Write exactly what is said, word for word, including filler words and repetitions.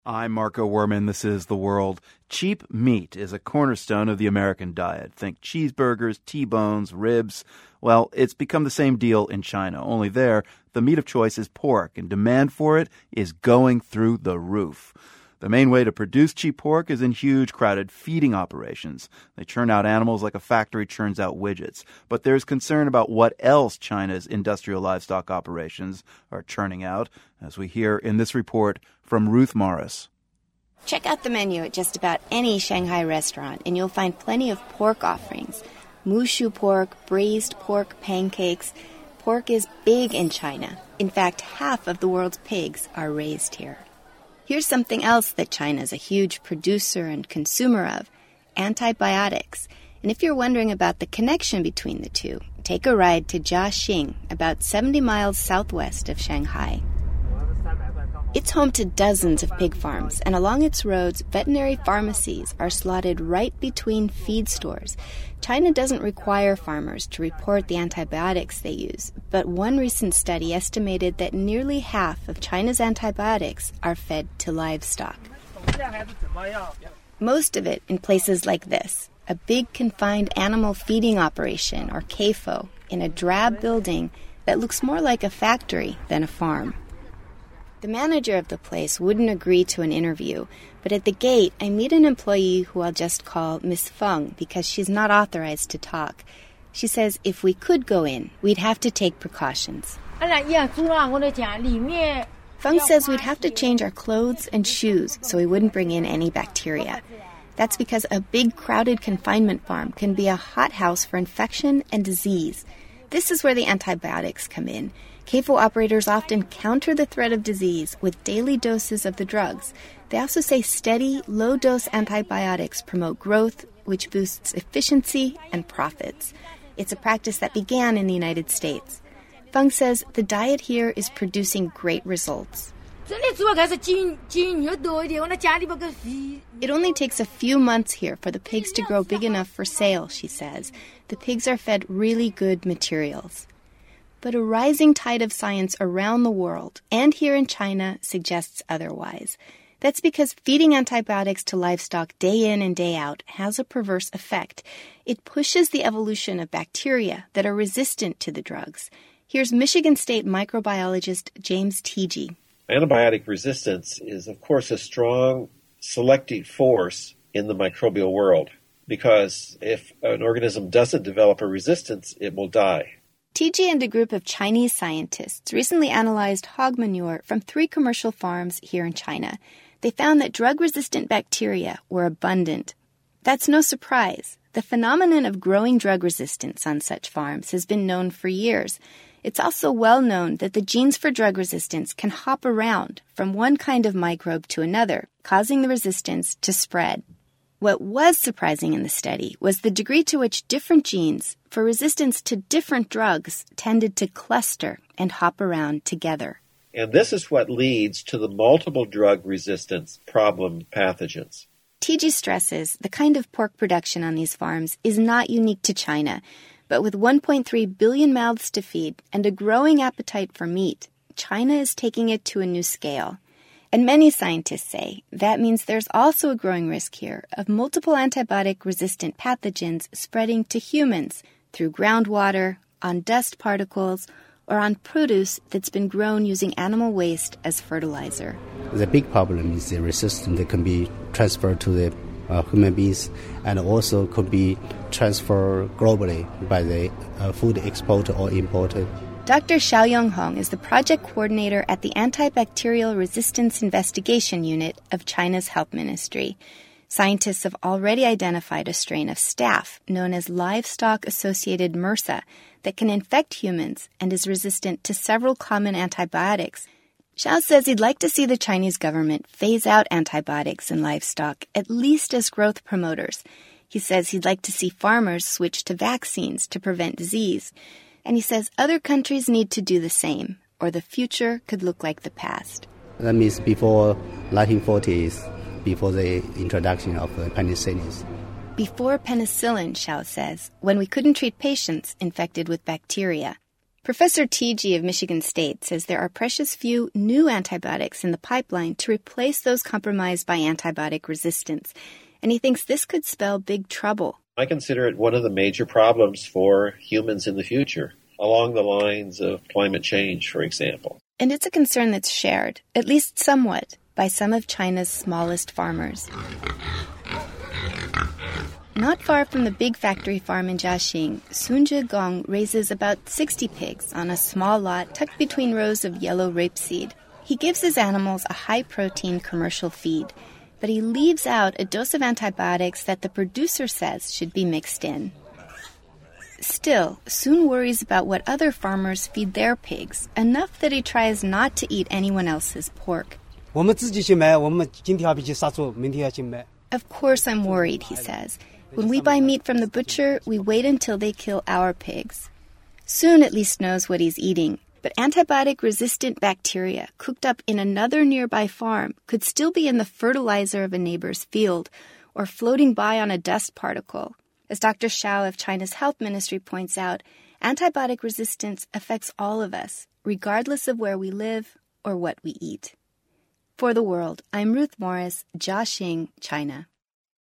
I'm Marco Werman. This is The World. Cheap meat is a cornerstone of the American diet. Think cheeseburgers, T-bones, ribs. Well, it's become the same deal in China. Only there, the meat of choice is pork, and demand for it is going through the roof. The main way to produce cheap pork is in huge, crowded feeding operations. They churn out animals like a factory churns out widgets. But there's concern about what else China's industrial livestock operations are churning out, as we hear in this report from Ruth Morris. Check out the menu at just about any Shanghai restaurant, and you'll find plenty of pork offerings. Mushu pork, braised pork pancakes. Pork is big in China. In fact, half of the world's pigs are raised here. Here's something else that China is a huge producer and consumer of, antibiotics. And if you're wondering about the connection between the two, take a ride to Jiaxing, about seventy miles southwest of Shanghai. It's home to dozens of pig farms, and along its roads, veterinary pharmacies are slotted right between feed stores. China doesn't require farmers to report the antibiotics they use, but one recent study estimated that nearly half of China's antibiotics are fed to livestock. Most of it in places like this, a big confined animal feeding operation, or C A F O, in a drab building that looks more like a factory than a farm. The manager of the place wouldn't agree to an interview, but at the gate I meet an employee who I'll just call Miss Feng because she's not authorized to talk. She says if we could go in, we'd have to take precautions. Feng says we'd have to change our clothes and shoes so we wouldn't bring in any bacteria. That's because a big crowded confinement farm can be a hothouse for infection and disease. This is where the antibiotics come in. C A F O operators often counter the threat of disease with daily doses of the drugs. They also say steady, low-dose antibiotics promote growth, which boosts efficiency and profits. It's a practice that began in the United States. Feng says the diet here is producing great results. It only takes a few months here for the pigs to grow big enough for sale, she says. The pigs are fed really good materials. But a rising tide of science around the world, and here in China, suggests otherwise. That's because feeding antibiotics to livestock day in and day out has a perverse effect. It pushes the evolution of bacteria that are resistant to the drugs. Here's Michigan State microbiologist James Teege. Antibiotic resistance is, of course, a strong selective force in the microbial world, because if an organism doesn't develop a resistance, it will die. Teege and a group of Chinese scientists recently analyzed hog manure from three commercial farms here in China. They found that drug-resistant bacteria were abundant. That's no surprise. The phenomenon of growing drug resistance on such farms has been known for years. It's also well known that the genes for drug resistance can hop around from one kind of microbe to another, causing the resistance to spread. What was surprising in the study was the degree to which different genes for resistance to different drugs tended to cluster and hop around together. And this is what leads to the multiple drug resistance problem pathogens. Teege stresses the kind of pork production on these farms is not unique to China, but with one point three billion mouths to feed and a growing appetite for meat, China is taking it to a new scale. And many scientists say that means there's also a growing risk here of multiple antibiotic-resistant pathogens spreading to humans through groundwater, on dust particles, or on produce that's been grown using animal waste as fertilizer. The big problem is the resistance that can be transferred to the uh, human beings and also could be transferred globally by the uh, food exporter or importer. Doctor Xiaoyong Hong is the project coordinator at the Antibacterial Resistance Investigation Unit of China's Health Ministry. Scientists have already identified a strain of staph known as livestock-associated MRSA that can infect humans and is resistant to several common antibiotics. Xiao says he'd like to see the Chinese government phase out antibiotics in livestock, at least as growth promoters. He says he'd like to see farmers switch to vaccines to prevent disease. And he says other countries need to do the same, or the future could look like the past. That means before nineteen forties, before the introduction of penicillin. Before penicillin, Xiao says, when we couldn't treat patients infected with bacteria. Professor Teege of Michigan State says there are precious few new antibiotics in the pipeline to replace those compromised by antibiotic resistance, and he thinks this could spell big trouble. I consider it one of the major problems for humans in the future, along the lines of climate change, for example. And it's a concern that's shared, at least somewhat, by some of China's smallest farmers. Not far from the big factory farm in Jiaxing, Sun Zhigong raises about sixty pigs on a small lot tucked between rows of yellow rapeseed. He gives his animals a high-protein commercial feed, but he leaves out a dose of antibiotics that the producer says should be mixed in. Still, Sun worries about what other farmers feed their pigs, enough that he tries not to eat anyone else's pork. Of course I'm worried, he says. When we buy meat from the butcher, we wait until they kill our pigs. Sun at least knows what he's eating, but antibiotic-resistant bacteria cooked up in another nearby farm could still be in the fertilizer of a neighbor's field or floating by on a dust particle. As Doctor Xiao of China's health ministry points out, antibiotic resistance affects all of us, regardless of where we live or what we eat. For the World, I'm Ruth Morris, Jiaxing, China.